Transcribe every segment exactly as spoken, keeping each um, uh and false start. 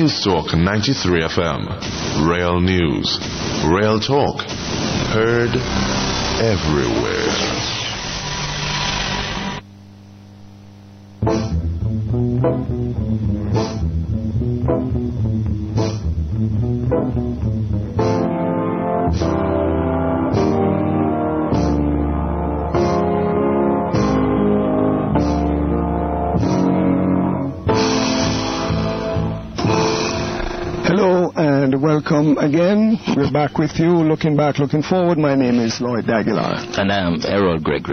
Beanstalk ninety-three F M. Real news, real talk. Heard everywhere. Hello and welcome again. We're back with you, looking back, looking forward. My name is Lloyd Daguilar. And I'm Errol Gregory.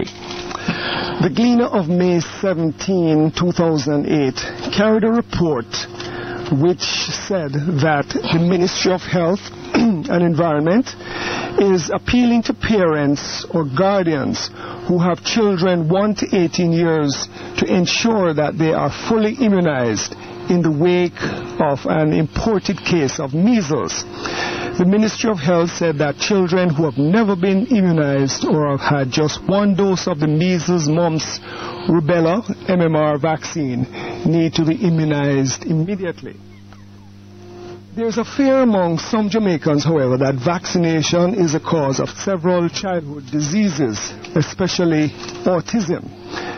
The Gleaner of May seventeenth, two thousand eight carried a report which said that the Ministry of Health and Environment is appealing to parents or guardians who have children one to eighteen years to ensure that they are fully immunized in the wake of an imported case of measles. The Ministry of Health said that children who have never been immunized or have had just one dose of the measles, mumps, rubella, M M R vaccine need to be immunized immediately. There's a fear among some Jamaicans, however, that vaccination is a cause of several childhood diseases, especially autism.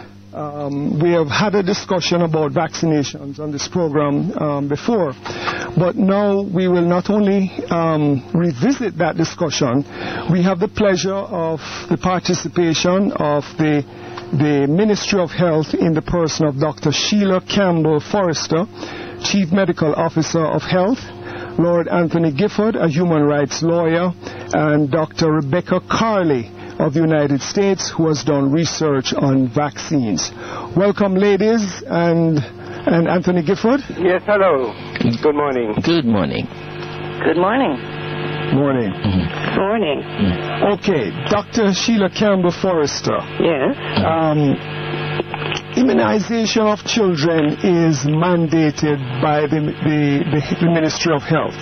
Um, we have had a discussion about vaccinations on this program um, before, but now we will not only um, revisit that discussion, we have the pleasure of the participation of the, the Ministry of Health in the person of Doctor Sheila Campbell Forrester, Chief Medical Officer of Health, Lord Anthony Gifford, a human rights lawyer, and Doctor Rebecca Carley of the United States, who has done research on vaccines. Welcome, ladies, and and Anthony Gifford. Yes, hello. Good morning. Good morning. Good morning. Morning. Mm-hmm. Morning. Mm-hmm. Okay, Doctor Sheila Campbell Forrester. Yes. Um, immunization of children is mandated by the, the, the, the Ministry of Health,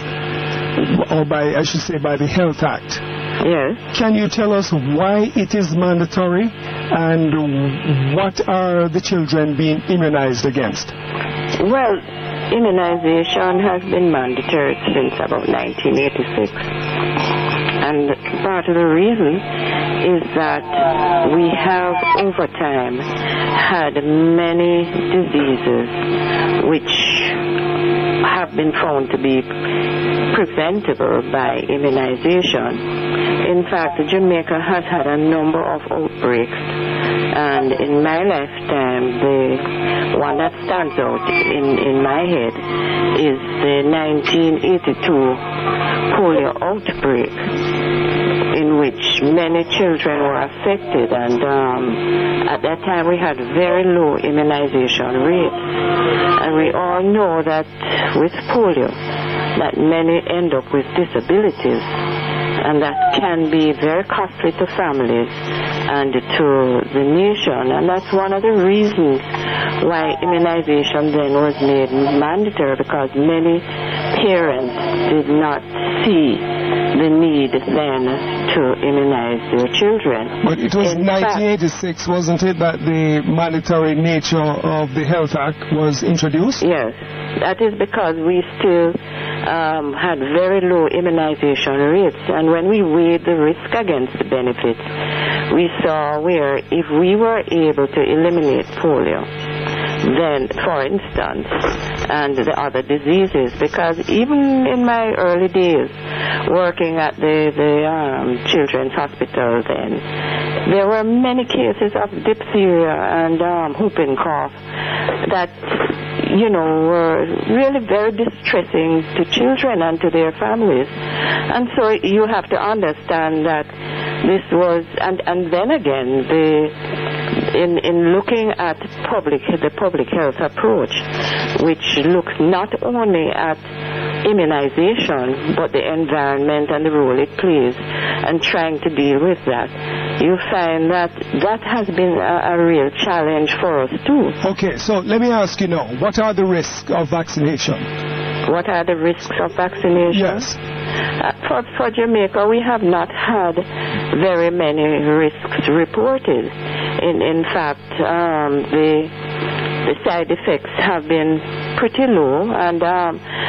or by, I should say, by the Health Act. Yes. Can you tell us why it is mandatory and what are the children being immunized against? Well, immunization has been mandatory since about nineteen eighty-six. And part of the reason is that we have over time had many diseases which have been found to be preventable by immunization. In fact, Jamaica has had a number of outbreaks, and in my lifetime, the one that stands out in, in my head is the nineteen eighty-two polio outbreak, in which many children were affected, and um, at that time we had very low immunization rates. And we all know that with polio, that many end up with disabilities, and that can be very costly to families and to the nation. And that's one of the reasons why immunization then was made mandatory, because many parents did not see the need then to immunize their children. But it was in nineteen eighty-six, fact, wasn't it, that the mandatory nature of the Health Act was introduced? Yes. That is because we still um, had very low immunization rates. And when we weighed the risk against the benefits, we saw where if we were able to eliminate polio, then, for instance, and the other diseases, because even in my early days working at the, the um, Children's Hospital then, there were many cases of diphtheria and um, whooping cough that, you know, were really very distressing to children and to their families. And so you have to understand that this was, and, and then again, the In, in looking at public, the public health approach, which looks not only at immunization, but the environment and the role it plays, and trying to deal with that, you find that that has been a, a real challenge for us too. Okay, so let me ask you now, what are the risks of vaccination? What are the risks of vaccination? Yes. Uh, for, for Jamaica, we have not had very many risks reported. In, in fact, um, the, the side effects have been pretty low, and um,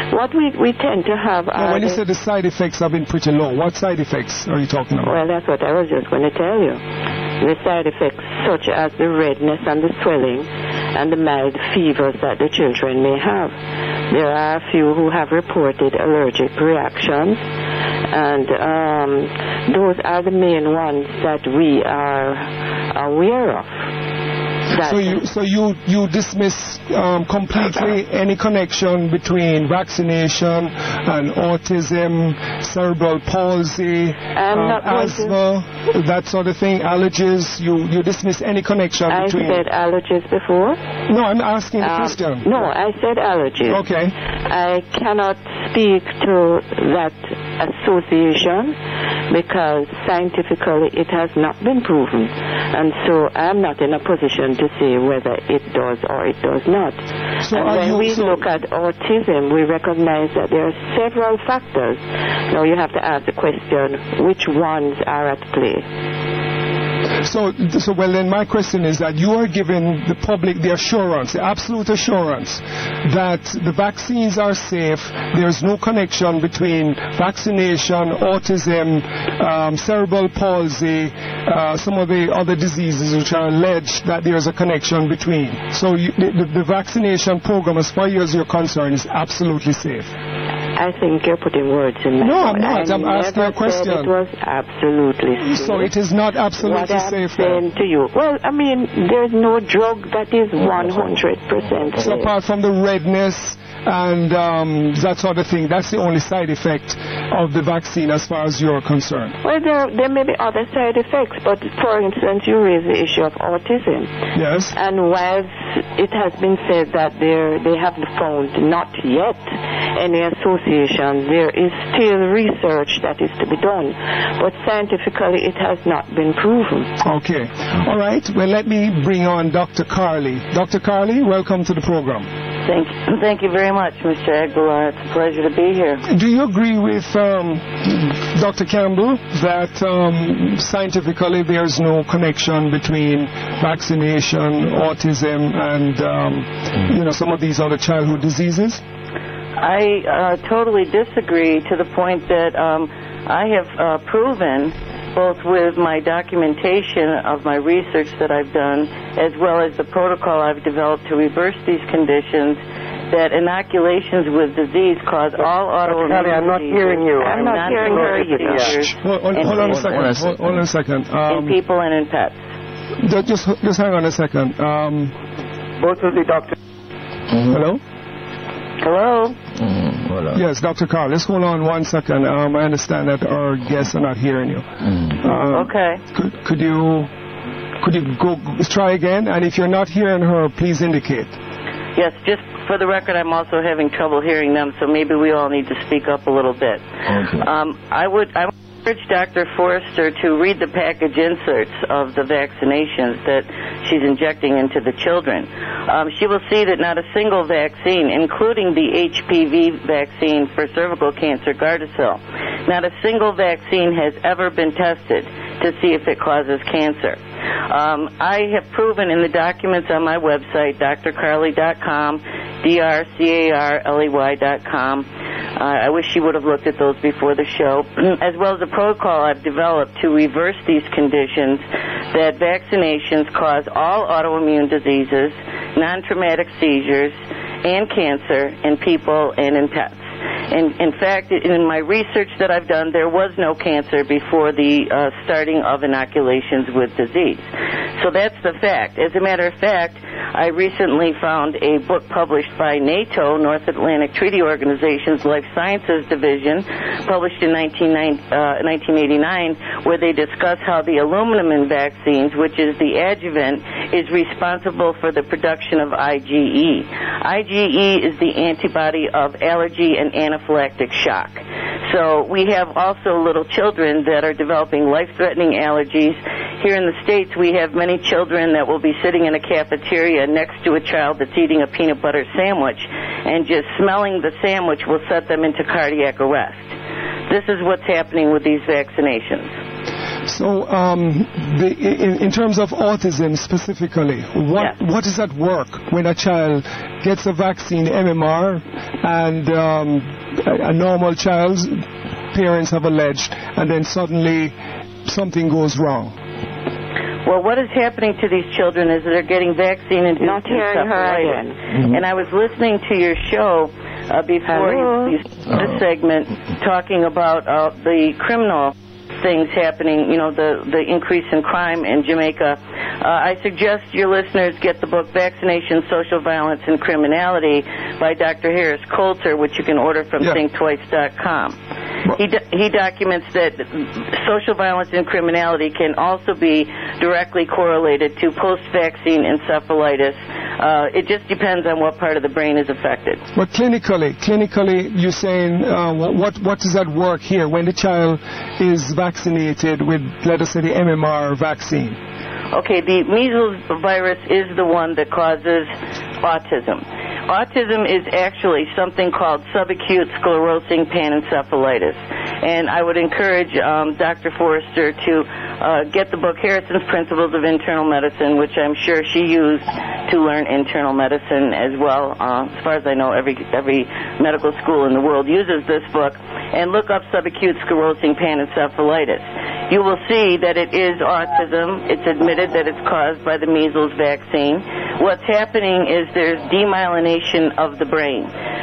What we, we tend to have Now, are... when you the- say the side effects have been pretty low, what side effects are you talking about? Well, that's what I was just going to tell you. The side effects such as the redness and the swelling and the mild fevers that the children may have. There are a few who have reported allergic reactions, and um, those are the main ones that we are aware of. That So you so you you dismiss um, completely any connection between vaccination and autism, cerebral palsy, I'm um, not going to- asthma, that sort of thing, allergies. You you dismiss any connection I between. said allergies before. No, I'm asking the Um, question. no, I said allergies. Okay. I cannot speak to that association because scientifically it has not been proven. And so I'm not in a position to say whether it does or it does not. So and are when you- we so- look at autism, we recognize that there are several factors. Now you have to ask the question, which ones are at play? So, so well then my question is that you are giving the public the assurance, the absolute assurance that the vaccines are safe, there's no connection between vaccination, autism, um, cerebral palsy, uh, some of the other diseases which are alleged that there's a connection between. So you, the, the, the vaccination program, as far as you're concerned, is absolutely safe. I think you're putting words in my No, mouth. I'm not. I I'm asking never a question. Said it was absolutely safe. So it is not absolutely What I'm safe. saying to you, well, I mean, there's no drug that is one hundred percent So safe. apart from the redness and um, that sort of thing, that's the only side effect of the vaccine as far as you're concerned. Well, there, there may be other side effects, but for instance, you raise the issue of autism. Yes. And whilst it has been said that there, they have found not yet any association, there is still research that is to be done. But scientifically, it has not been proven. Okay. All right. Well, let me bring on Doctor Carley. Doctor Carley, welcome to the program. Thank, thank you very much, Mister Aguilar. It's a pleasure to be here. Do you agree with um, Doctor Campbell that um, scientifically there's no connection between vaccination, autism, and um, you know some of these other childhood diseases? I uh, totally disagree to the point that um, I have uh, proven, both with my documentation of my research that I've done, as well as the protocol I've developed to reverse these conditions, that inoculations with disease cause all autoimmune Kelly, I'm not diseases. hearing you. I'm not hearing her either. seizures Hold, hold, hold on a second. Hold, hold on a second. in Um, people and in pets. ju- just, just hang on a second. Um, Both of the doctors. hello? Hello? Yes, Doctor Carl. Let's hold on one second. Um, I understand that our guests are not hearing you. Uh, Okay. Could, could you could you go try again? And if you're not hearing her, please indicate. Yes, just for the record, I'm also having trouble hearing them, so maybe we all need to speak up a little bit. Okay. Um, I would I would urge Doctor Forrester to read the package inserts of the vaccinations that she's injecting into the children. Um, she will see that not a single vaccine, including the H P V vaccine for cervical cancer, Gardasil, not a single vaccine has ever been tested to see if it causes cancer. Um, I have proven in the documents on my website, d r carley dot com, D R C A R L E Y dot com. Uh, I wish she would have looked at those before the show, as well as the protocol I've developed to reverse these conditions, that vaccinations cause all autoimmune diseases, non-traumatic seizures, and cancer in people and in pets. And in fact, in my research that I've done, there was no cancer before the uh, starting of inoculations with disease. So that's the fact. As a matter of fact, I recently found a book published by NATO, North Atlantic Treaty Organization's Life Sciences Division, published in nineteen eighty-nine, where they discuss how the aluminum in vaccines, which is the adjuvant, is responsible for the production of I G E. I G E is the antibody of allergy and anaphylactic shock. So we have also little children that are developing life-threatening allergies. Here in the States, we have many children that will be sitting in a cafeteria next to a child that's eating a peanut butter sandwich, and just smelling the sandwich will set them into cardiac arrest. This is what's happening with these vaccinations. So, um, the, in, in terms of autism specifically, what yeah. what is at work when a child gets a vaccine, M M R, and um, a, a normal child's parents have alleged, and then suddenly something goes wrong? Well, what is happening to these children is they're getting vaccine-induced Not hearing her again. Mm-hmm. And I was listening to your show uh, before Hello? you, you this segment talking about uh, the criminal things happening, you know, the, the increase in crime in Jamaica. Uh, I suggest your listeners get the book Vaccination, Social Violence, and Criminality by Doctor Harris Coulter, which you can order from yeah. think twice dot com. He, do, he documents that social violence and criminality can also be directly correlated to post-vaccine encephalitis. Uh, it just depends on what part of the brain is affected. But clinically, clinically, you're saying uh, what what is at work here when the child is vaccinated with, let us say, the M M R vaccine? Okay, the measles virus is the one that causes autism. Autism is actually something called subacute sclerosing panencephalitis. And I would encourage um, Doctor Forrester to uh, get the book Harrison's Principles of Internal Medicine, which I'm sure she used to learn internal medicine as well. Uh, as far as I know, every every medical school in the world uses this book. And look up subacute sclerosing panencephalitis. You will see that it is autism. It's admitted that it's caused by the measles vaccine. What's happening is there's demyelination of the brain.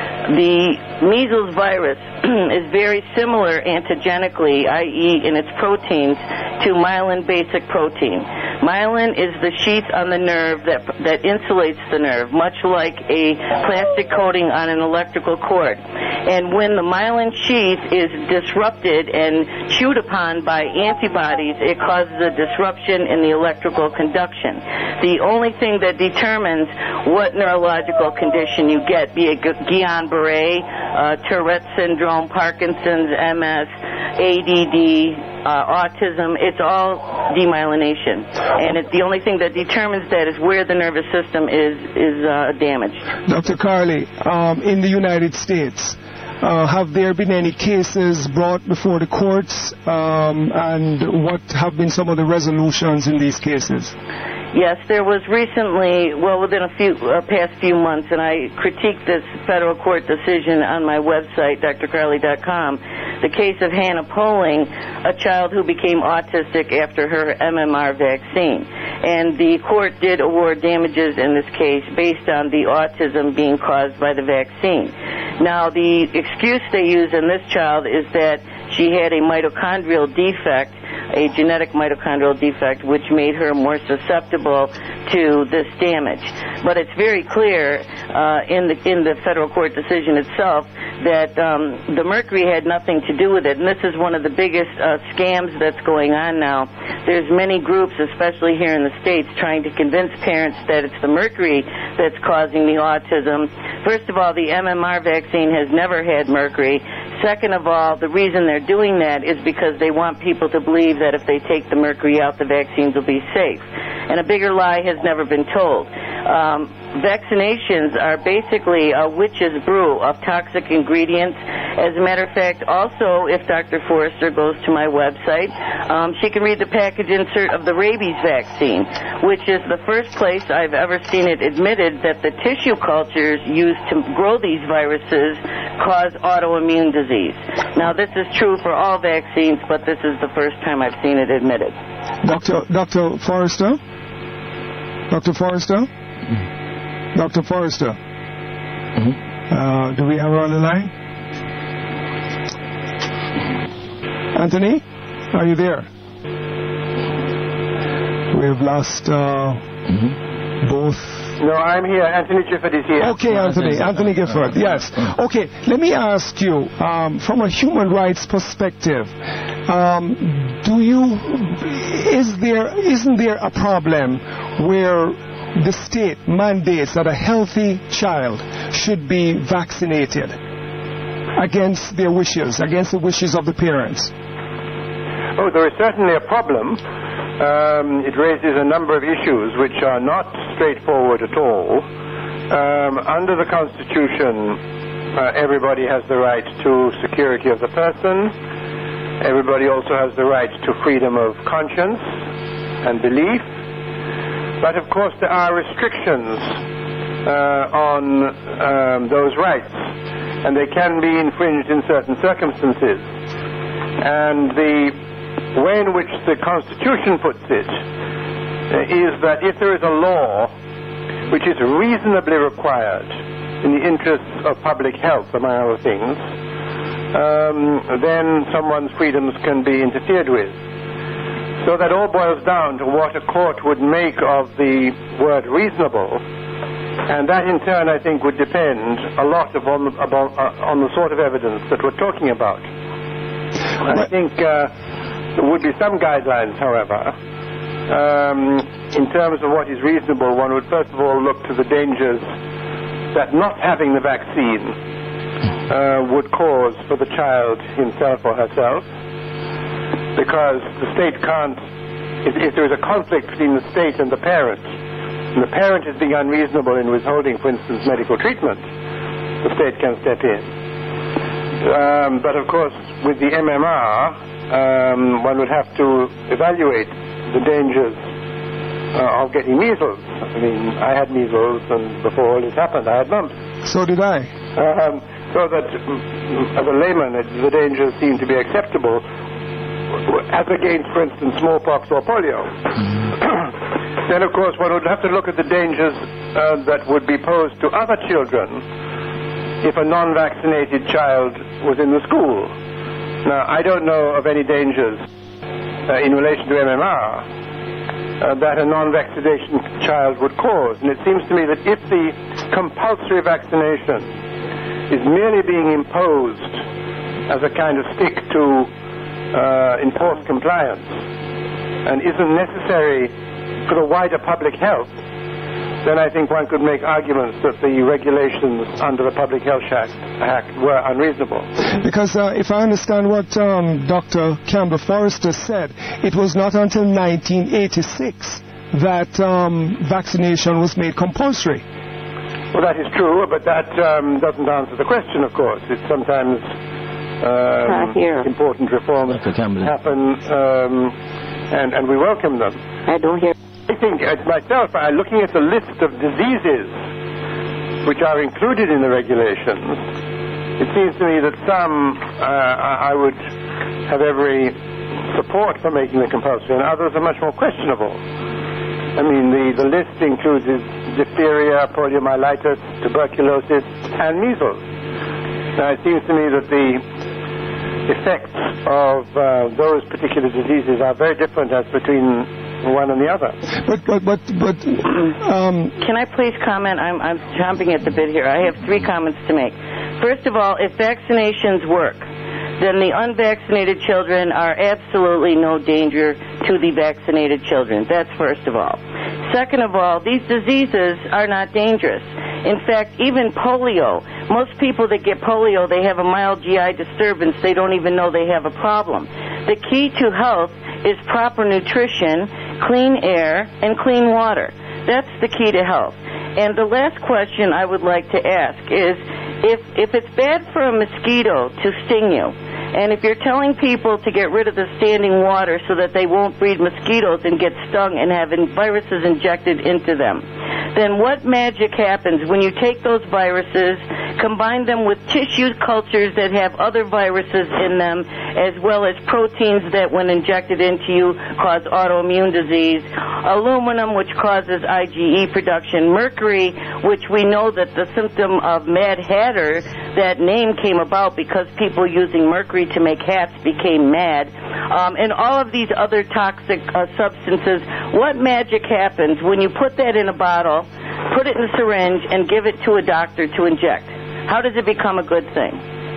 The measles virus is very similar antigenically, that is in its proteins, to myelin basic protein. Myelin is the sheath on the nerve that, that insulates the nerve, much like a plastic coating on an electrical cord. And when the myelin sheath is disrupted and chewed upon by antibodies, it causes a disruption in the electrical conduction. The only thing that determines what neurological condition you get, be it Guillain-Barré, uh, Tourette syndrome, Parkinson's, M S, A D D, uh, autism, it's all demyelination. And it's the only thing that determines that is where the nervous system is, is uh, damaged. Doctor Carley, um, in the United States, Uh, have there been any cases brought before the courts, um, and what have been some of the resolutions in these cases? Yes, there was recently, well, within a few uh, past few months, and I critiqued this federal court decision on my website, D R carley dot com, the case of Hannah Poling, a child who became autistic after her M M R vaccine. And the court did award damages in this case based on the autism being caused by the vaccine. Now, the excuse they use in this child is that she had a mitochondrial defect, a genetic mitochondrial defect, which made her more susceptible to this damage. But it's very clear uh, in the in the federal court decision itself that um, the mercury had nothing to do with it. And this is one of the biggest uh, scams that's going on now. There's many groups, especially here in the States, trying to convince parents that it's the mercury that's causing the autism. First of all, the M M R vaccine has never had mercury. Second of all, the reason they're doing that is because they want people to believe that if they take the mercury out, the vaccines will be safe. And a bigger lie has never been told. Um, vaccinations are basically a witch's brew of toxic ingredients. As a matter of fact, also, if Doctor Forrester goes to my website, um, she can read the package insert of the rabies vaccine, which is the first place I've ever seen it admitted that the tissue cultures used to grow these viruses cause autoimmune disease. Now, this is true for all vaccines, but this is the first time I've seen it admitted. Doctor Doctor Forrester? Doctor Forrester? Mm-hmm. Doctor Forrester? Mm-hmm. Uh, do we have her on the line? Anthony? Are you there? We've lost uh, mm-hmm. both. No, I'm here. Anthony Gifford is here. Okay, Anthony. Anthony Gifford, yes. Okay, let me ask you, um, from a human rights perspective, um, do you, is there, isn't there a problem where the state mandates that a healthy child should be vaccinated against their wishes, against the wishes of the parents? Oh, there is certainly a problem. Um, it raises a number of issues which are not straightforward at all. Um, under the Constitution, uh, everybody has the right to security of the person. Everybody also has the right to freedom of conscience and belief. But of course there are restrictions uh, on um, those rights, and they can be infringed in certain circumstances. And the way in which the Constitution puts it uh, is that if there is a law which is reasonably required in the interests of public health, among other things, um, then someone's freedoms can be interfered with. So that all boils down to what a court would make of the word reasonable, and that in turn I think would depend a lot upon the, about, uh, on the sort of evidence that we're talking about. I think uh, there would be some guidelines, however. Um, in terms of what is reasonable, one would first of all look to the dangers that not having the vaccine uh, would cause for the child himself or herself, because the state can't, if, if there is a conflict between the state and the parent, and the parent is being unreasonable in withholding, for instance, medical treatment, the state can step in. Um, but of course, with the M M R, um, one would have to evaluate the dangers uh, of getting measles. I mean, I had measles, and before all this happened, I had mumps. So did I. Um, so that, mm, as a layman, it, the dangers seem to be acceptable, as against, for instance, smallpox or polio. Then, of course, one would have to look at the dangers uh, that would be posed to other children if a non-vaccinated child was in the school. Now, I don't know of any dangers uh, in relation to M M R uh, that a non-vaccination child would cause. And it seems to me that if the compulsory vaccination is merely being imposed as a kind of stick to uh, enforce compliance and isn't necessary for the wider public health, then I think one could make arguments that the regulations under the Public Health Act were unreasonable. Because uh, if I understand what um, Doctor Campbell Forrester said, it was not until nineteen eighty-six that um, vaccination was made compulsory. Well, that is true, but that um, doesn't answer the question, of course. It's sometimes um, important reforms happen, um, and, and we welcome them. I don't hear. I think, uh, myself, uh, looking at the list of diseases which are included in the regulations, it seems to me that some uh, I would have every support for making them compulsory, and others are much more questionable. I mean, the, the list includes diphtheria, poliomyelitis, tuberculosis, and measles. Now, it seems to me that the effects of uh, those particular diseases are very different as between one and the other. But, but, but, but, um... Can I please comment? I'm, I'm chomping at the bit here. I have three comments to make. First of all, if vaccinations work, then the unvaccinated children are absolutely no danger to the vaccinated children. That's first of all. Second of all, these diseases are not dangerous. In fact, even polio, most people that get polio, they have a mild G I disturbance. They don't even know they have a problem. The key to health is proper nutrition, clean air, and clean water. That's the key to health. And the last question I would like to ask is, if, if it's bad for a mosquito to sting you, and if you're telling people to get rid of the standing water so that they won't breed mosquitoes and get stung and have viruses injected into them, then what magic happens when you take those viruses, combine them with tissue cultures that have other viruses in them, as well as proteins that, when injected into you, cause autoimmune disease, aluminum, which causes I G E production, mercury, which we know that the symptom of Mad Hatter, that name came about because people using mercury to make hats became mad, um, and all of these other toxic uh, substances. What magic happens when you put that in a bottle, put it in a syringe, and give it to a doctor to inject? How does it become a good thing?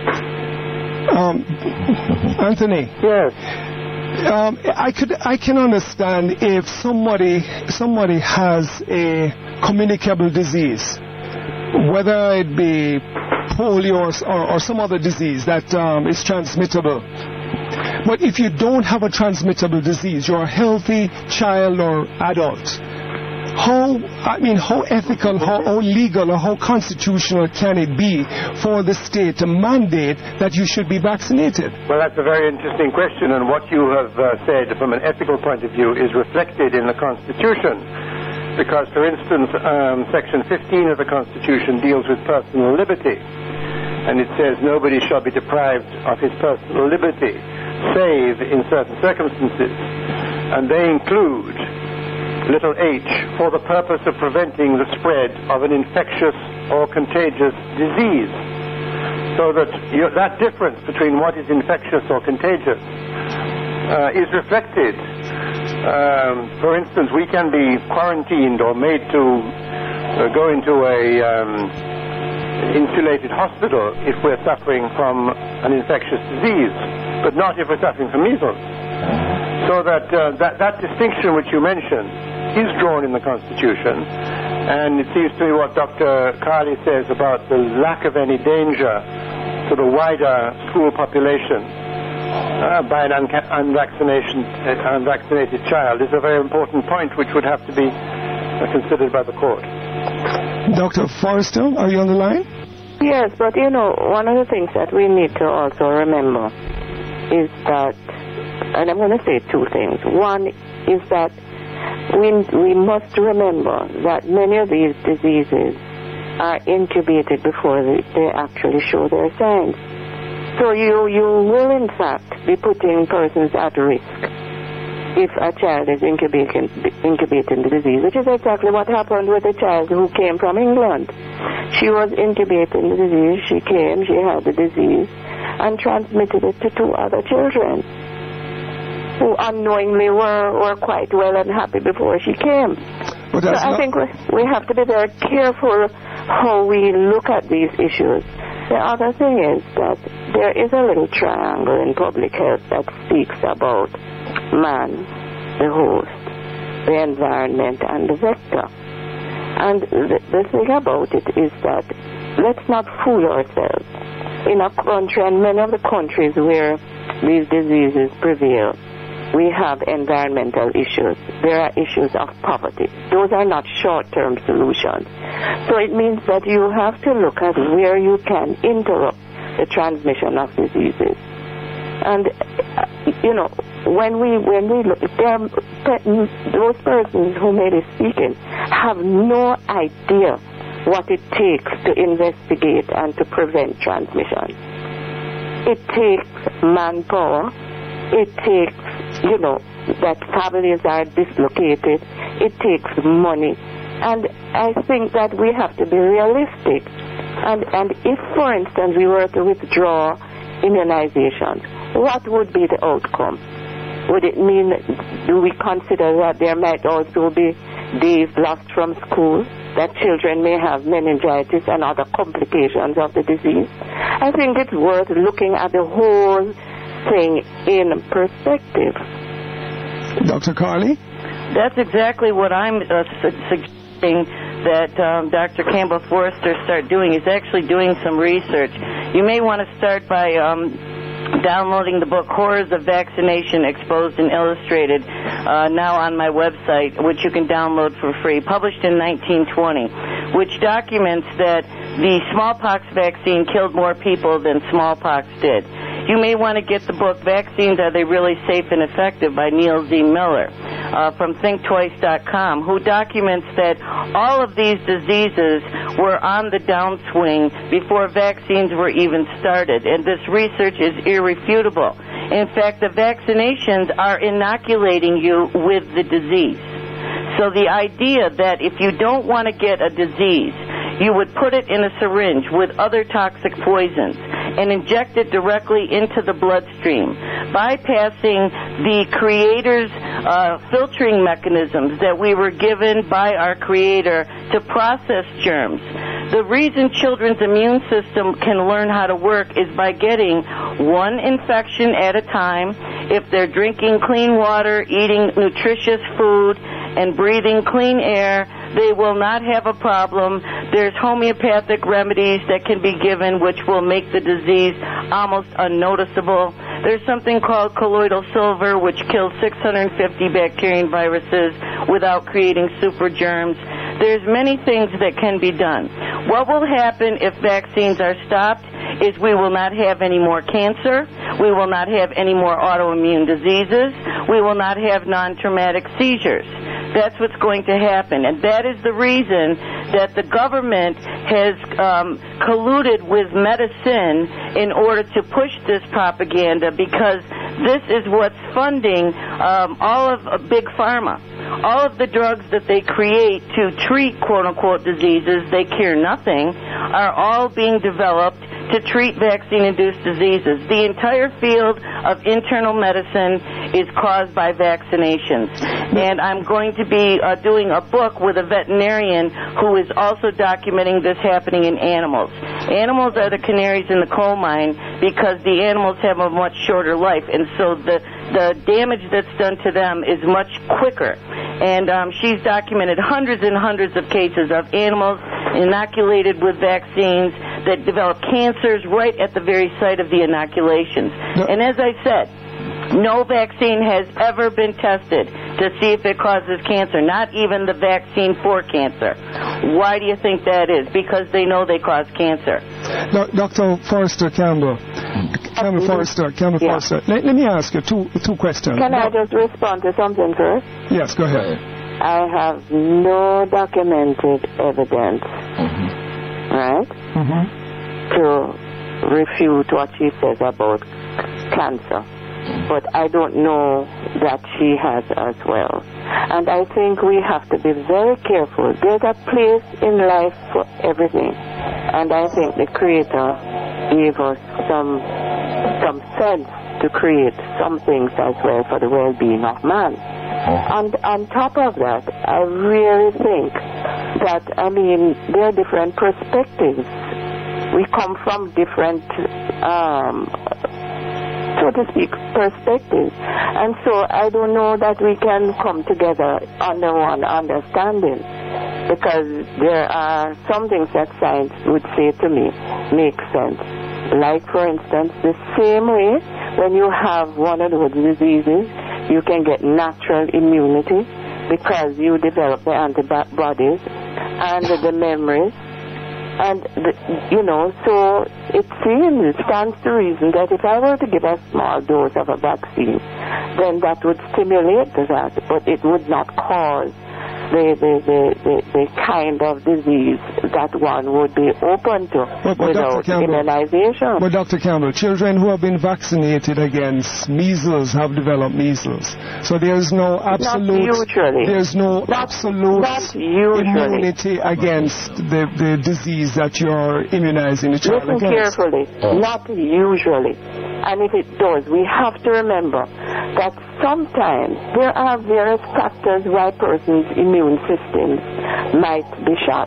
Um, Anthony. Yes. Um, I could, I can understand if somebody, somebody has a communicable disease, whether it be polio or, or, or some other disease that um, is transmittable. But if you don't have a transmittable disease, you're a healthy child or adult, how, I mean, how ethical, how, how legal, or how constitutional can it be for the state to mandate that you should be vaccinated? Well, that's a very interesting question, and what you have uh, said from an ethical point of view is reflected in the Constitution. Because, for instance, um, Section fifteen of the Constitution deals with personal liberty. And it says nobody shall be deprived of his personal liberty, save in certain circumstances. And they include, little h, for the purpose of preventing the spread of an infectious or contagious disease. So that you, that difference between what is infectious or contagious uh, is reflected. Um, for instance, we can be quarantined or made to uh, go into a um, insulated hospital if we're suffering from an infectious disease, but not if we're suffering from measles. So that, uh, that that distinction which you mentioned is drawn in the Constitution, and it seems to me what Doctor Carley says about the lack of any danger to the wider school population uh, by an unca- unvaccinated, uh, unvaccinated child is a very important point which would have to be uh, considered by the court. Doctor Forrester, are you on the line? Yes, but you know, one of the things that we need to also remember is that, and I'm going to say two things. One is that we, we must remember that many of these diseases are incubated before they, they actually show their signs. So you, you will, in fact, be putting persons at risk if a child is incubating, incubating the disease, which is exactly what happened with a child who came from England. She was incubating the disease. She came, she had the disease, and transmitted it to two other children who unknowingly were, were quite well and happy before she came. But so I think we, we have to be very careful how we look at these issues. The other thing is that there is a little triangle in public health that speaks about man, the host, the environment, and the vector. And the, the thing about it is that let's not fool ourselves. In a country, and many of the countries where these diseases prevail, we have environmental issues. There are issues of poverty. Those are not short-term solutions. So it means that you have to look at where you can interrupt the transmission of diseases. And, you know, when we when we look, there, those persons who may be speaking have no idea what it takes to investigate and to prevent transmission. It takes manpower. It takes, you know, that families are dislocated. It takes money. And I think that we have to be realistic. And, and if, for instance, we were to withdraw immunizations, what would be the outcome? Would it mean, do we consider that there might also be days lost from school, that children may have meningitis and other complications of the disease? I think it's worth looking at the whole thing in perspective. Doctor Carley? That's exactly what I'm uh, su- suggesting that um, Doctor Campbell Forrester start doing. He's actually doing some research. You may want to start by um, downloading the book Horrors of Vaccination, Exposed and Illustrated, uh, now on my website, which you can download for free, published in nineteen twenty, which documents that the smallpox vaccine killed more people than smallpox did. You may want to get the book Vaccines, Are They Really Safe and Effective by Neil Z. Miller uh, from think twice dot com, who documents that all of these diseases were on the downswing before vaccines were even started. And this research is irrefutable. In fact, the vaccinations are inoculating you with the disease. So the idea that if you don't want to get a disease, you would put it in a syringe with other toxic poisons and inject it directly into the bloodstream, bypassing the Creator's uh, filtering mechanisms that we were given by our Creator to process germs. The reason children's immune system can learn how to work is by getting one infection at a time. If they're drinking clean water, eating nutritious food, and breathing clean air, they will not have a problem. There's homeopathic remedies that can be given which will make the disease almost unnoticeable. There's something called colloidal silver, which kills six hundred fifty bacteria and viruses without creating super germs. There's many things that can be done. What will happen if vaccines are stopped is we will not have any more cancer. We will not have any more autoimmune diseases. We will not have non-traumatic seizures. That's what's going to happen. And that is the reason that the government has um, colluded with medicine in order to push this propaganda, because this is what's funding um, all of uh, Big Pharma. All of the drugs that they create to treat quote-unquote diseases, they cure nothing, are all being developed to treat vaccine-induced diseases. The entire field of internal medicine is caused by vaccinations. And I'm going to be uh, doing a book with a veterinarian who is also documenting this happening in animals. Animals are the canaries in the coal mine because the animals have a much shorter life, and so the the damage that's done to them is much quicker. And um, she's documented hundreds and hundreds of cases of animals inoculated with vaccines that develop cancers right at the very site of the inoculations. No. And as I said, no vaccine has ever been tested to see if it causes cancer, not even the vaccine for cancer. Why do you think that is? Because they know they cause cancer. No, Doctor Forrester Campbell, Campbell Forrester, Campbell yeah. Forrester, let, let me ask you two, two questions. Can I just respond to something first? Yes, go ahead. I have no documented evidence, mm-hmm. right, mm-hmm. to refute what she says about cancer. But I don't know that she has as well. And I think we have to be very careful. There's a place in life for everything. And I think the Creator gave us some, some sense to create some things as well for the well-being of man. And on top of that, I really think that, I mean, there are different perspectives. We come from different um, so to speak, perspectives. And so I don't know that we can come together under one understanding, because there are some things that science would say to me make sense. Like, for instance, the same way when you have one of those diseases, you can get natural immunity because you develop the antibodies and the memories. And, the, you know, so it seems, it stands to reason that if I were to give a small dose of a vaccine, then that would stimulate that, but it would not cause the, the, the, the, the kind of disease that one would be open to but, but without immunization. But Doctor Campbell, children who have been vaccinated against measles have developed measles. So there's no absolute, not usually. There's no not, absolute not immunity against the, the disease that you're immunizing the child Listen against. carefully. Oh. Not usually. And if it does, we have to remember that sometimes there are various factors why persons' immune systems might be shot,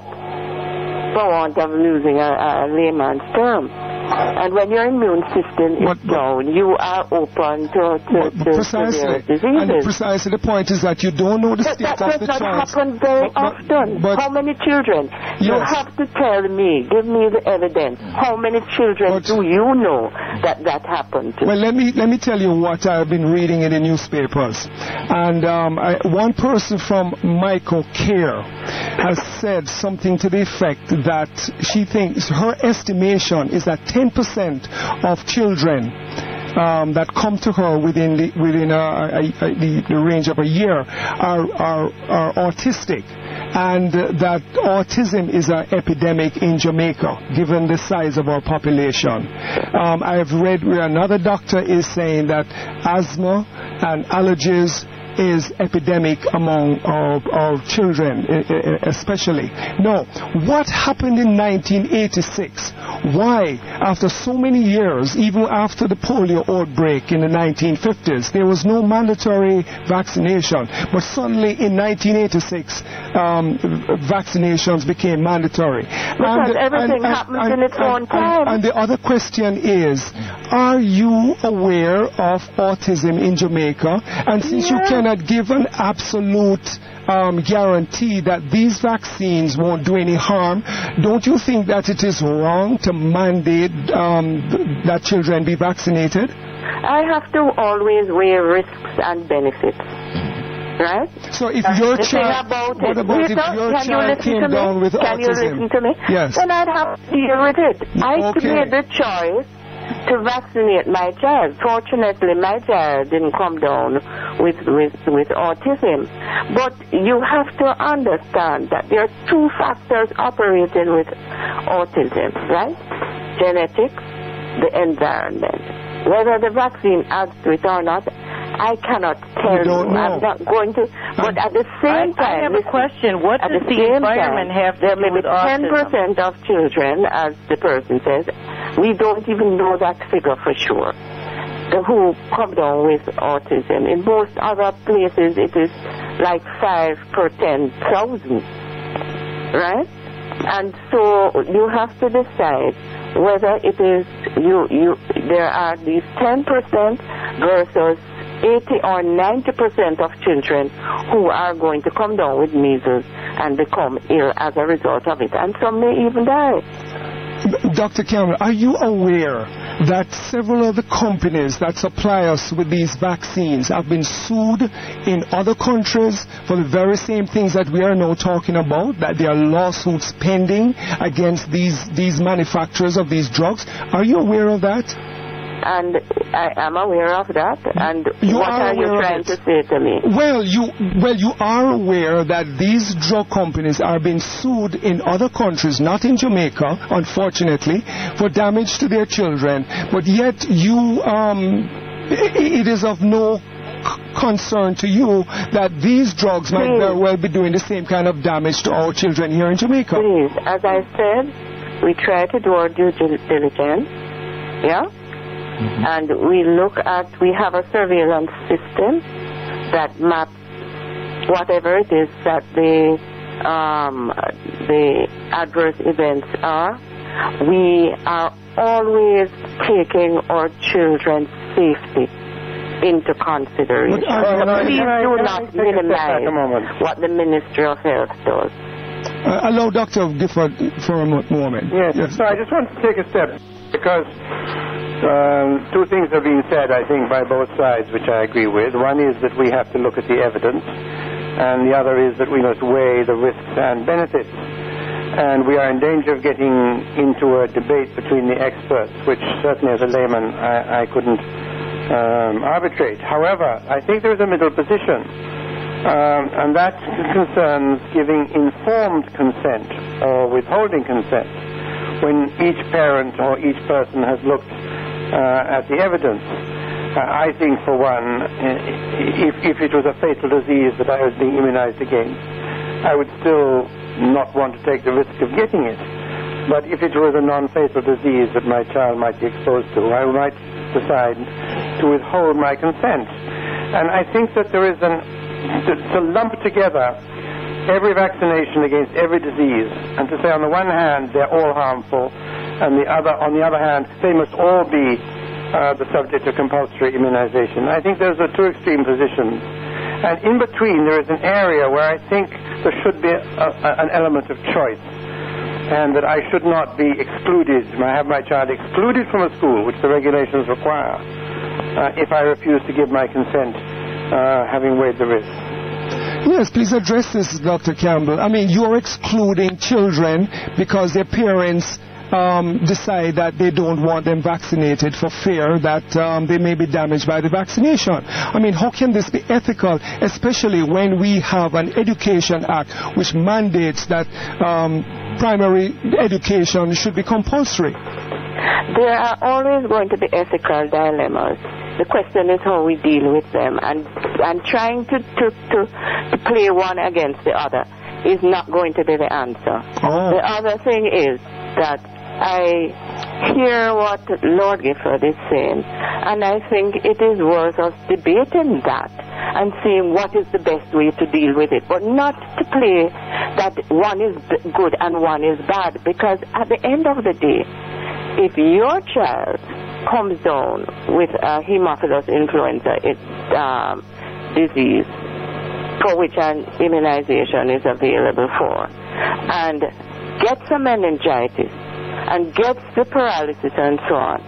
for want of losing a, a layman's term. And when your immune system is but, down, you are open to, to, but, to precisely. severe diseases. And precisely the point is that you don't know the but state that of the does not child. happen very but, often. But, how many children? Yes. You have to tell me, give me the evidence. How many children but, do you know that that happened to? Well, let me let me tell you what I've been reading in the newspapers. And um, I, one person from Michael Care has said something to the effect that she thinks, her estimation is that ten percent of children um, that come to her within the, within a, a, a, the, the range of a year are, are, are autistic, and uh, that autism is an epidemic in Jamaica, given the size of our population. Um, I have read where another doctor is saying that asthma and allergies is epidemic among our, our children, especially. Now, what happened in nineteen eighty-six? Why, after so many years, even after the polio outbreak in the nineteen fifties, there was no mandatory vaccination, but suddenly in nineteen eighty-six, um, vaccinations became mandatory. Because and, everything and, happens and, in its and, own time. And, and the other question is, are you aware of autism in Jamaica? And since yeah. you can not give an absolute um, guarantee that these vaccines won't do any harm, don't you think that it is wrong to mandate um, that children be vaccinated? I have to always weigh risks and benefits. Right? So if your the child, about what it, about if can your you child listen came to me? down with Can autism? you listen to me? Yes. Then I'd have to deal with it. I Okay. made the choice to vaccinate my child. Fortunately, my child didn't come down with, with, with autism. But you have to understand that there are two factors operating with autism, right? Genetics, the environment. Whether the vaccine adds to it or not, I cannot tell You don't you. know. I'm not going to. But at the same I, time, I have a question. What at does the the same environment time, have to there do may be with ten autism? percent of children, as the person says. We don't even know that figure for sure. The who come down with autism. In most other places, it is like five per ten thousand, right? And so you have to decide whether it is you you. There are these ten percent versus eighty or ninety percent of children who are going to come down with measles and become ill as a result of it, and some may even die. Doctor Campbell, are you aware that several of the companies that supply us with these vaccines have been sued in other countries for the very same things that we are now talking about, that there are lawsuits pending against these, these manufacturers of these drugs? Are you aware of that? And I am aware of that. And You what are are you aware of trying it. to say to me? Well, you well you are aware that these drug companies are being sued in other countries, not in Jamaica, unfortunately, for damage to their children. But yet you, um, it is of no c- concern to you that these drugs might Please. very well be doing the same kind of damage to our children here in Jamaica. Please, as I said, we try to do our due dil- diligence. Yeah? Mm-hmm. And we look at, we have a surveillance system that maps whatever it is that the, um, the adverse events are. We are always taking our children's safety into consideration. But are- So are- please Can I- do can I not take a step back a minimize moment? what the Ministry of Health does. Uh, allow Doctor Gifford for a mo- moment. Yes. So I just want to take a step because um, two things are being said, I think, by both sides, which I agree with. One is that we have to look at the evidence, and the other is that we must weigh the risks and benefits. And we are in danger of getting into a debate between the experts, which certainly as a layman I, I couldn't um, arbitrate. However, I think there is a middle position, um, and that concerns giving informed consent or withholding consent when each parent or each person has looked uh, at the evidence. Uh, I think, for one, if, if it was a fatal disease that I was being immunized against, I would still not want to take the risk of getting it. But if it was a non-fatal disease that my child might be exposed to, I might decide to withhold my consent. And I think that there is an, to, to lump together every vaccination against every disease and to say on the one hand they're all harmful and the other, on the other hand, they must all be uh, the subject of compulsory immunization. I think those are two extreme positions. And in between, there is an area where I think there should be a, a, an element of choice, and that I should not be excluded, I have my child excluded from a school, which the regulations require, uh, if I refuse to give my consent, uh, having weighed the risks. Yes, please address this, Doctor Campbell. I mean, you're excluding children because their parents Um, decide that they don't want them vaccinated for fear that um, they may be damaged by the vaccination. I mean, how can this be ethical, especially when we have an Education Act which mandates that um, primary education should be compulsory? There are always going to be ethical dilemmas. The question is how we deal with them, and and trying to, to, to, to play one against the other is not going to be the answer. Oh. The other thing is that I hear what Lord Gifford is saying, and I think it is worth us debating that and seeing what is the best way to deal with it, but not to play that one is good and one is bad, because at the end of the day, if your child comes down with a Haemophilus influenza it, um, disease, for which an immunization is available for, and gets a meningitis, and gets the paralysis and so on,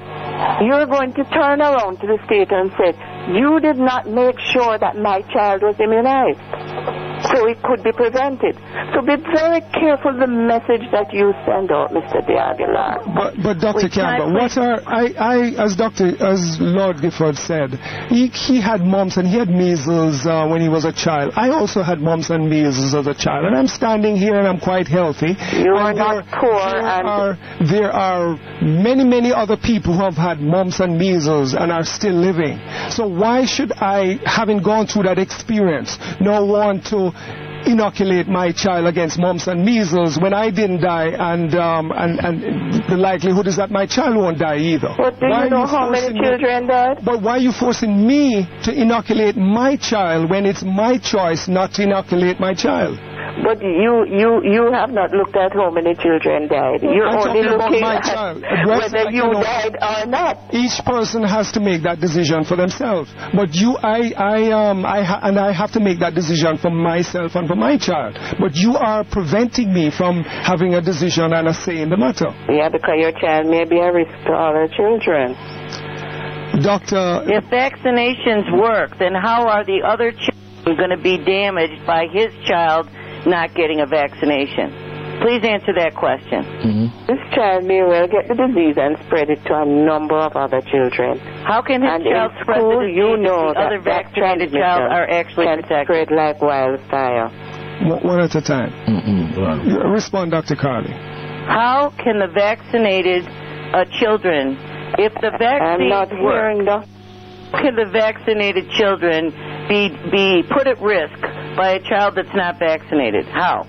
you're going to turn around to the state and say, you did not make sure that my child was immunized, so it could be prevented. So be very careful the message that you send out, Mister De Aguilar. But, but Doctor Campbell, what are, I, I, as Doctor, as Lord Gifford said, he, he had mumps and he had measles uh, when he was a child. I also had mumps and measles as a child, and I'm standing here and I'm quite healthy. You are and not there, poor. There, and are, there are many, many other people who have had mumps and measles and are still living. So why should I, having gone through that experience, now want to inoculate my child against mumps and measles when I didn't die, and um, and, and the likelihood is that my child won't die either? But do why you know you how many children me, died? But why are you forcing me to inoculate my child when it's my choice not to inoculate my child? But you, you, you have not looked at how many children died. You're I'm only looking my at child. whether you know, died or not. Each person has to make that decision for themselves. But you, I, I, um, I, ha- and I have to make that decision for myself and for my child. But you are preventing me from having a decision and a say in the matter. Yeah, because your child may be a risk to other children. Doctor, if vaccinations work, then how are the other children going to be damaged by his child not getting a vaccination? Please answer that question. Mm-hmm. This child may well get the disease and spread it to a number of other children. How can his and child spread school, the disease you know if the that other vaccinated child are actually can protected? Spread like wildfire. One at a time. Mm-hmm. Respond, Doctor Carley. How can the vaccinated uh, children, if the vaccine I'm not hearing work, how can the vaccinated children be be put at risk by a child that's not vaccinated? How?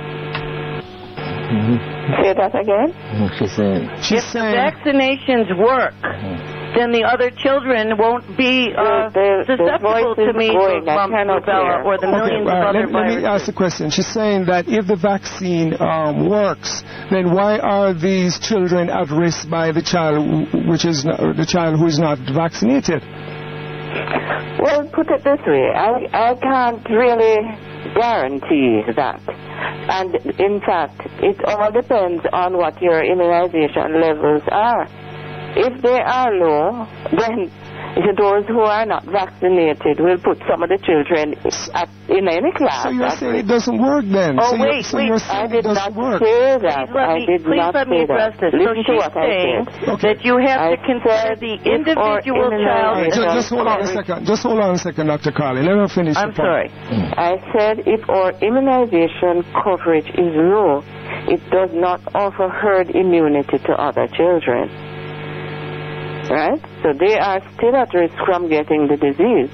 Mm-hmm. Say that again? She's saying. She's if saying, the vaccinations work, mm-hmm. then the other children won't be uh, the, the, susceptible the to measles, mumps, rubella, or the millions okay, of right, other let, viruses. let me ask a question. She's saying that if the vaccine um, works, then why are these children at risk by the child, which is not, the child who is not vaccinated? Well, put it this way, I, I can't really guarantee that. And in fact, it all depends on what your immunization levels are. If they are low, then those who are not vaccinated will put some of the children at, in any class. So you're saying it doesn't work then? Oh, so wait, so wait. I did not work. say that. Please let I me, did please not let me say address that. this. Listen so to she's what I saying said. Okay. that you have I to consider said the if individual or child. Right, just, just hold on a second. Just hold on a second, Doctor Carley. Let me finish I'm the point. sorry. I said if our immunization coverage is low, it does not offer herd immunity to other children. Right? So they are still at risk from getting the disease.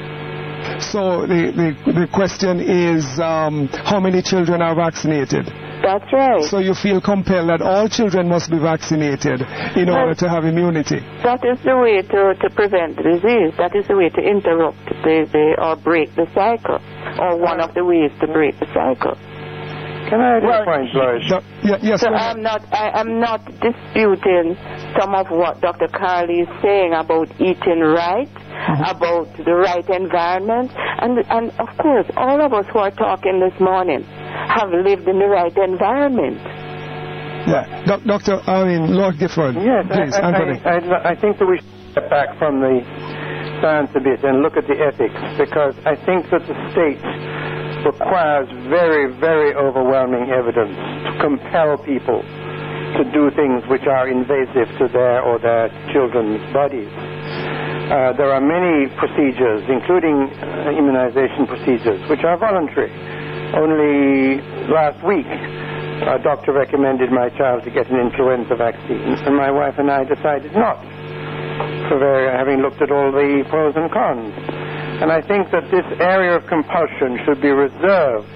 So the, the, the question is, um, how many children are vaccinated? That's right. So you feel compelled that all children must be vaccinated in order to have immunity? That is the way to, to prevent the disease. That is the way to interrupt the, the, or break the cycle, or one of the ways to break the cycle. Can I add well, a point, Lois? No, yeah, yes, so I'm not, I, I'm not disputing some of what Doctor Carley is saying about eating right, mm-hmm. about the right environment, and, and of course, all of us who are talking this morning have lived in the right environment. Yeah, Do- Doctor, I mean, Lord Gifford, yes, please, I, I, Anthony. I, I, I think that we should step back from the science a bit and look at the ethics, because I think that the state requires very, very overwhelming evidence to compel people to do things which are invasive to their or their children's bodies. Uh, there are many procedures, including uh, immunization procedures, which are voluntary. Only last week, a doctor recommended my child to get an influenza vaccine, and my wife and I decided not, for very, having looked at all the pros and cons. And I think that this area of compulsion should be reserved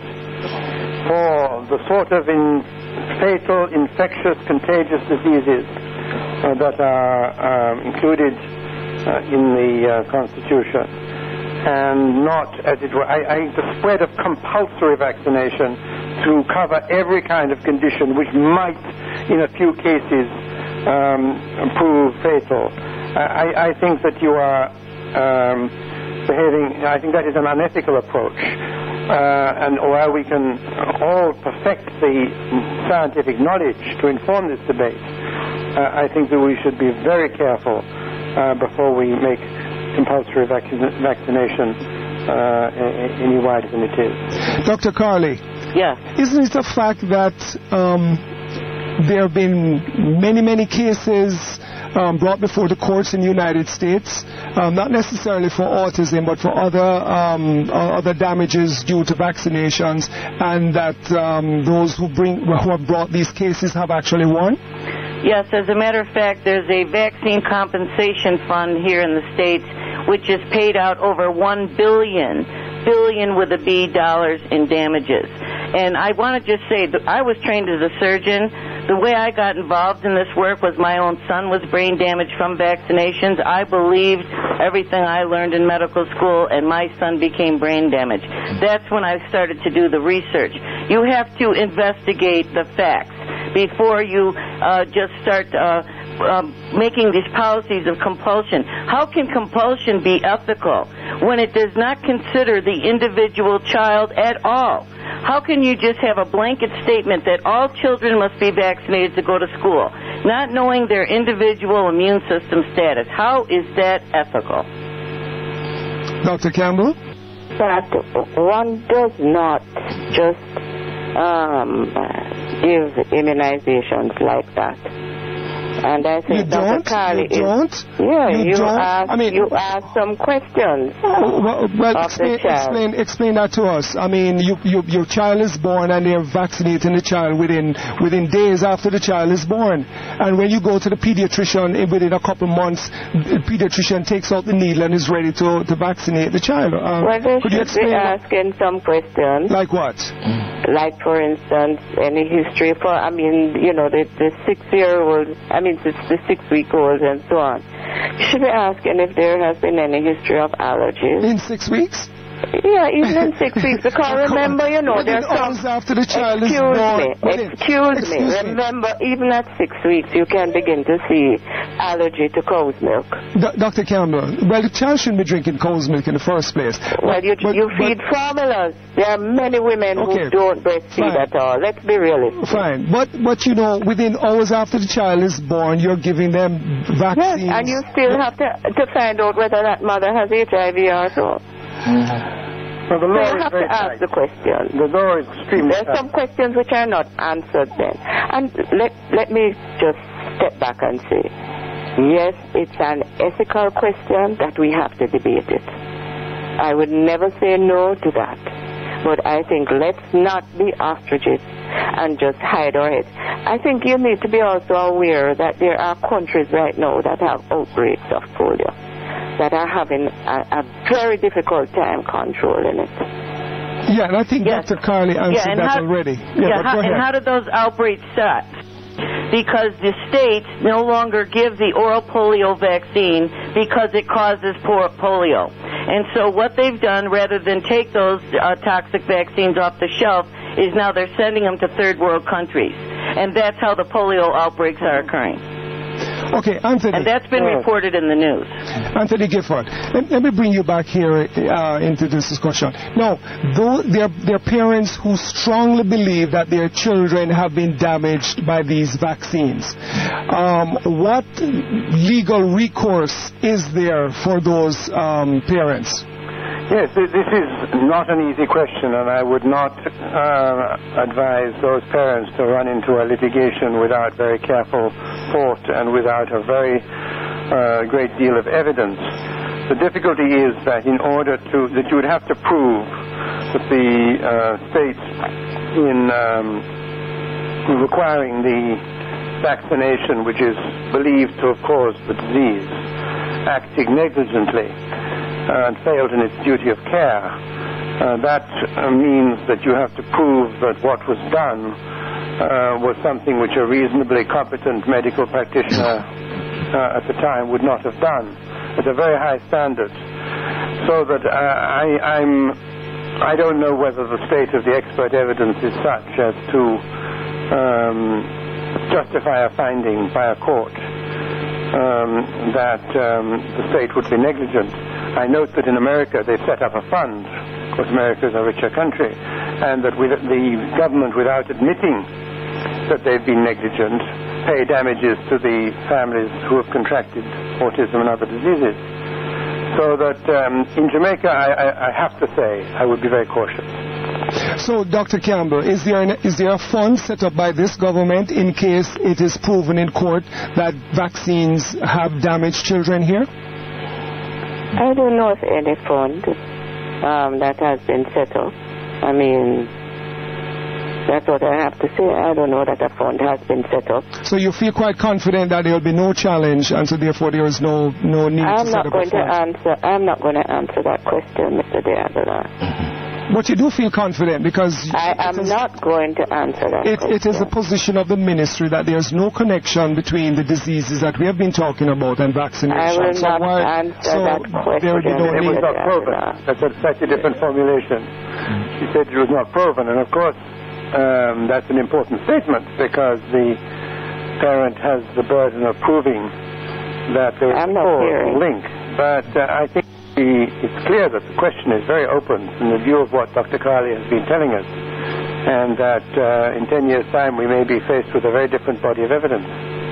for the sort of in fatal, infectious, contagious diseases uh, that are um, included uh, in the uh, Constitution, and not, as it were, I, I, the spread of compulsory vaccination to cover every kind of condition which might, in a few cases, um, prove fatal. I, I think that you are um, behaving, I think that is an unethical approach. Uh, and while we can all perfect the scientific knowledge to inform this debate, uh, I think that we should be very careful uh, before we make compulsory vac- vaccination uh, any wider than it is. Doctor Carley. Yeah. Isn't it a fact that um, there have been many, many cases um, brought before the courts in the United States, um, not necessarily for autism, but for other um, other damages due to vaccinations, and that um, those who bring who have brought these cases have actually won? Yes, as a matter of fact, there's a vaccine compensation fund here in the States which has paid out over one billion, billion with a B dollars in damages. And I want to just say that I was trained as a surgeon. The way I got involved in this work was my own son was brain damaged from vaccinations. I believed everything I learned in medical school, and my son became brain damaged. That's when I started to do the research. You have to investigate the facts before you uh, just start uh, uh, making these policies of compulsion. How can compulsion be ethical when it does not consider the individual child at all? How can you just have a blanket statement that all children must be vaccinated to go to school, not knowing their individual immune system status? How is that ethical? Doctor Campbell? That one does not just um, give immunizations like that. And I think you don't? Doctor Carley you is, don't? yeah, you, you, don't? ask, I mean, you ask some questions. Well, well of explain, the child. explain, explain that to us. I mean, you, you, your child is born and they're vaccinating the child within within days after the child is born. And when you go to the pediatrician within a couple months, the pediatrician takes out the needle and is ready to, to vaccinate the child. Uh, well, they could you should be explain asking some questions. Like what? Like, for instance, any history for, I mean, you know, the, the six-year-old, I mean, the, the six-week-old and so on. You should be asking if there has been any history of allergies. In six weeks? Yeah, even in six weeks. Because remember, you know, there's some... after the child is excuse born. me, Within, excuse, excuse me. me. Remember, even at six weeks, you can begin to see allergy to cow's milk. D- Doctor Campbell, well, the child shouldn't be drinking cow's milk in the first place. Well, you, but, you but, feed formulas. There are many women okay, who don't breastfeed fine. at all. Let's be realistic. Fine. But, but, you know, within hours after the child is born, you're giving them vaccines. Yes, and you still have to, to find out whether that mother has H I V or so. Mm-hmm. Well, the So law you is have very to ask tight. the question. The law is extremely There are tight. some questions which are not answered then. And let, let me just step back and say, yes, it's an ethical question that we have to debate it. I would never say no to that. But I think let's not be ostriches and just hide our heads. I think you need to be also aware that there are countries right now that have outbreaks of polio, that are having a, a very difficult time controlling it. Yeah, and I think Yes. Doctor Carley answered Yeah, and that how, already. Yeah, Yeah, but how, go ahead. and how did those outbreaks start? Because the states no longer give the oral polio vaccine because it causes por- polio. And so what they've done, rather than take those uh, toxic vaccines off the shelf, is now they're sending them to third world countries. And that's how the polio outbreaks are occurring. Okay, Anthony. And that's been reported in the news. Anthony Gifford, let, let me bring you back here uh, into this discussion. Now, though there, there are parents who strongly believe that their children have been damaged by these vaccines. Um, what legal recourse is there for those um, parents? Yes, this is not an easy question, and I would not uh, advise those parents to run into a litigation without very careful thought and without a very uh, great deal of evidence. The difficulty is that in order to, that you would have to prove that the uh, states in um, requiring the vaccination, which is believed to have caused the disease, acting negligently, and failed in its duty of care. Uh, that uh, means that you have to prove that what was done uh, was something which a reasonably competent medical practitioner uh, at the time would not have done. It's a very high standard. So that uh, I, I'm, I don't know whether the state of the expert evidence is such as to um, justify a finding by a court um, that um, the state would be negligent. I note that in America they've set up a fund, because America is a richer country, and that with the government, without admitting that they've been negligent, pay damages to the families who have contracted autism and other diseases. So that um, in Jamaica, I, I, I have to say, I would be very cautious. So, Doctor Campbell, is there, an, is there a fund set up by this government in case it is proven in court that vaccines have damaged children here? I don't know of any fund um, that has been set up. I mean, that's what I have to say. I don't know that a fund has been set up. So you feel quite confident that there will be no challenge, and so therefore there is no no need I'm to set not up going a fund? to answer. I'm not going to answer that question, Mister De Avila. But you do feel confident because I am is, not going to answer that it, question. It is a position of the ministry that there is no connection between the diseases that we have been talking about and vaccination. I will so not why, answer so that question. There will be no it need. was not proven. That's a slightly different formulation. She said it was not proven, and of course, um, that's an important statement because the parent has the burden of proving that there is a causal link. But uh, I think it's clear that the question is very open in the view of what Doctor Carley has been telling us, and that uh, in ten years' time we may be faced with a very different body of evidence.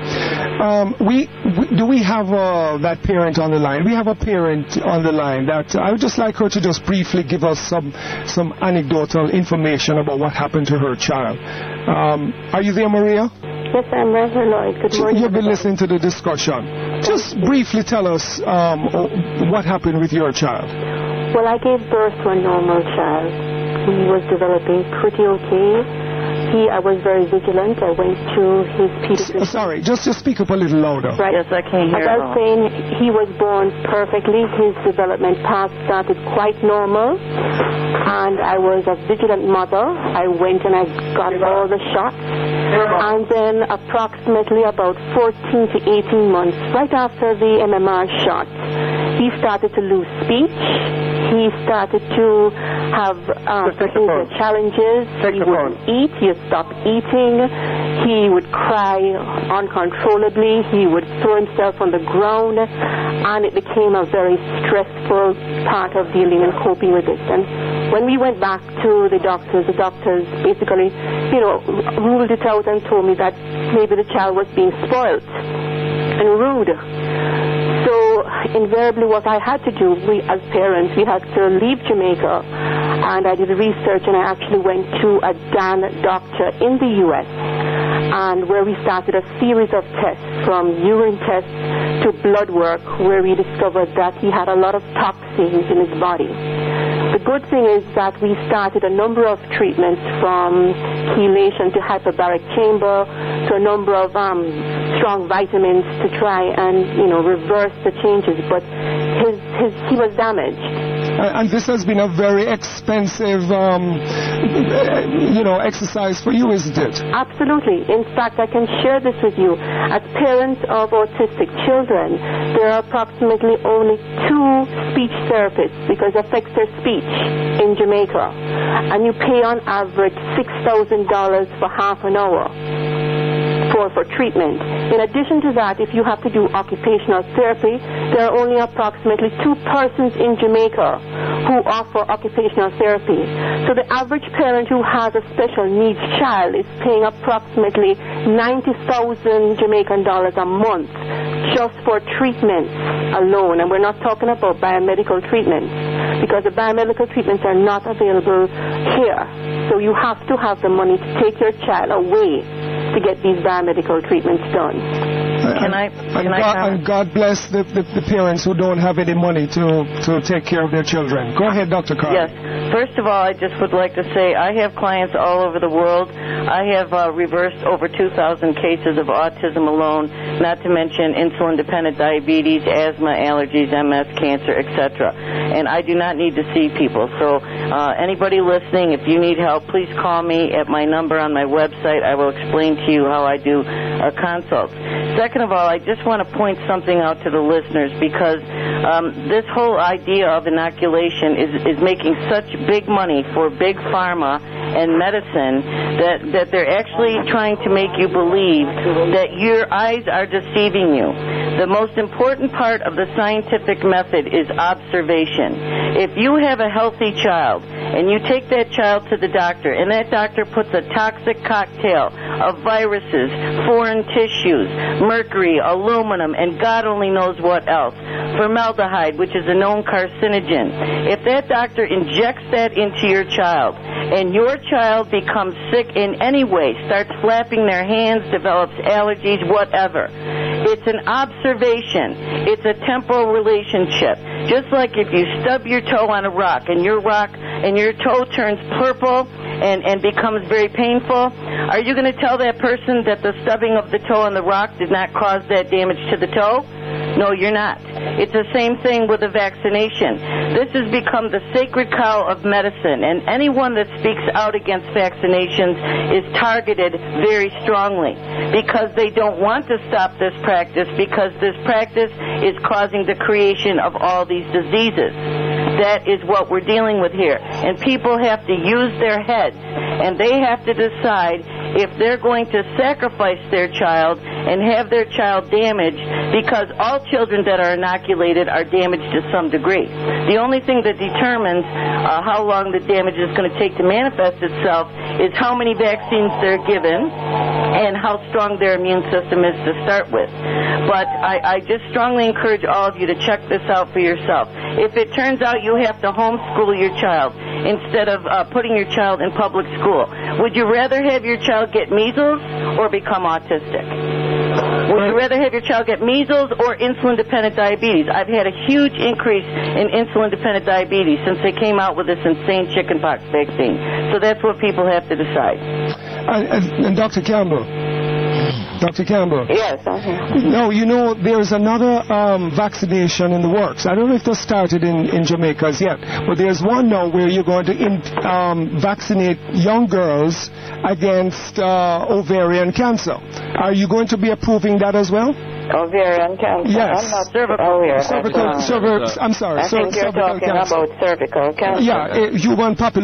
Um, we, we do we have uh, that parent on the line? We have a parent on the line that I would just like her to just briefly give us some some anecdotal information about what happened to her child. Um, are you there, Maria? Yes, I'm Reverend Lloyd. Good morning. You've been listening to the discussion. Just briefly tell us um, what happened with your child. Well, I gave birth to a normal child. He was developing pretty okay. He, I was very vigilant. I went to his pediatrician. S- sorry, just, just speak up a little louder. Right. Yes, I can't hear. As I was saying, he was born perfectly. His development path started quite normal. And I was a vigilant mother. I went and I got all the shots. And then approximately about fourteen to eighteen months, right after the M M R shot, he started to lose speech. He started to have uh, behavior challenges. He wouldn't eat. He stopped eating. He would cry uncontrollably. He would throw himself on the ground. And it became a very stressful part of dealing and coping with it. And when we went back to the doctors, the doctors basically, you know, ruled it out and told me that maybe the child was being spoiled and rude. So invariably what I had to do, we as parents, we had to leave Jamaica, and I did research, and I actually went to a D A N doctor in the U S, and where we started a series of tests, from urine tests to blood work, where we discovered that he had a lot of toxins in his body. The good thing is that we started a number of treatments, from chelation to hyperbaric chamber to a number of um, strong vitamins to try and, you know, reverse the changes. But his, his, he was damaged. Uh, and this has been a very expensive, um, you know, exercise for you, isn't it? Absolutely. In fact, I can share this with you. As parents of autistic children, there are approximately only two speech therapists because it affects their speech in Jamaica. And you pay on average six thousand dollars for half an hour. For, for treatment. In addition to that, if you have to do occupational therapy, there are only approximately two persons in Jamaica who offer occupational therapy. So the average parent who has a special needs child is paying approximately ninety thousand Jamaican dollars a month just for treatments alone. And we're not talking about biomedical treatments, because the biomedical treatments are not available here. So you have to have the money to take your child away to get these biomedical treatments done. Can I? Can and, I God, and God bless the, the, the parents who don't have any money to, to take care of their children. Go ahead, Doctor Carl. Yes. First of all, I just would like to say I have clients all over the world. I have uh, reversed over two thousand cases of autism alone, not to mention insulin-dependent diabetes, asthma, allergies, M S, cancer, et cetera. And I do not need to see people. So uh, anybody listening, if you need help, please call me at my number on my website. I will explain to you how I do uh, consults. Second of all, I just want to point something out to the listeners, because um, this whole idea of inoculation is, is making such big money for big pharma and medicine that, that they're actually trying to make you believe that your eyes are deceiving you. The most important part of the scientific method is observation. If you have a healthy child and you take that child to the doctor and that doctor puts a toxic cocktail of viruses, foreign tissues, mercury, aluminum, and God only knows what else, formaldehyde, which is a known carcinogen, if that doctor injects that into your child and your child becomes sick in any way, starts flapping their hands, develops allergies, whatever, it's an observation. It's a temporal relationship. Just like if you stub your toe on a rock and your rock and your toe turns purple and, and becomes very painful, are you going to tell that person that the stubbing of the toe on the rock did not cause that damage to the toe? No, you're not. It's the same thing with a vaccination. This has become the sacred cow of medicine, and anyone that speaks out against vaccinations is targeted very strongly because they don't want to stop this practice, because this practice is causing the creation of all these diseases. That is what we're dealing with here. And people have to use their heads, and they have to decide if they're going to sacrifice their child and have their child damaged, because all children that are inoculated are damaged to some degree. The only thing that determines uh, how long the damage is going to take to manifest itself is how many vaccines they're given and how strong their immune system is to start with. But I, I just strongly encourage all of you to check this out for yourself. If it turns out you have to homeschool your child instead of uh, putting your child in public school, would you rather have your child get measles or become autistic? Would you rather have your child get measles or insulin-dependent diabetes? I've had a huge increase in insulin-dependent diabetes since they came out with this insane chickenpox vaccine. So that's what people have to decide. And, and, and Doctor Campbell. Doctor Campbell. Yes, I have. No, you know, there's another um, vaccination in the works. I don't know if they started in, in Jamaica as yet, but there's one now where you're going to in, um, vaccinate young girls against uh, ovarian cancer. Are you going to be approving that as well? Ovarian cancer? Yes. I'm not cervical. Ovarian. Cervical, cervical, I'm sorry. I think you're talking cancer. about cervical cancer. Yeah, uh, human population.